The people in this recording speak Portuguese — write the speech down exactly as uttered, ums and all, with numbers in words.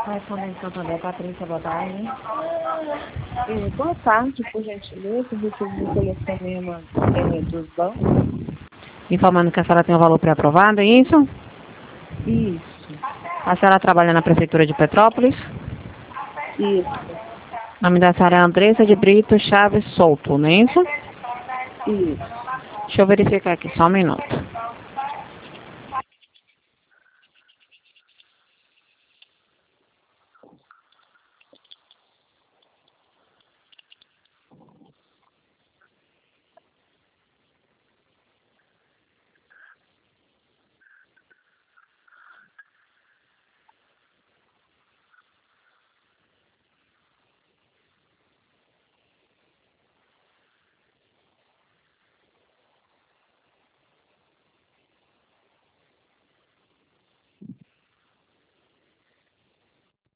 Ai, Flamengo Santander, Patrícia, boa tarde. É, boa tarde, por gentileza, eu recebi o telefonema é, dos bancos. Informando que a senhora tem o valor pré-aprovado, é isso? Isso, A senhora trabalha na Prefeitura de Petrópolis? isso, O nome da senhora é Andressa de Brito Chaves Souto, não é isso? isso. Deixa eu verificar aqui, só um minuto.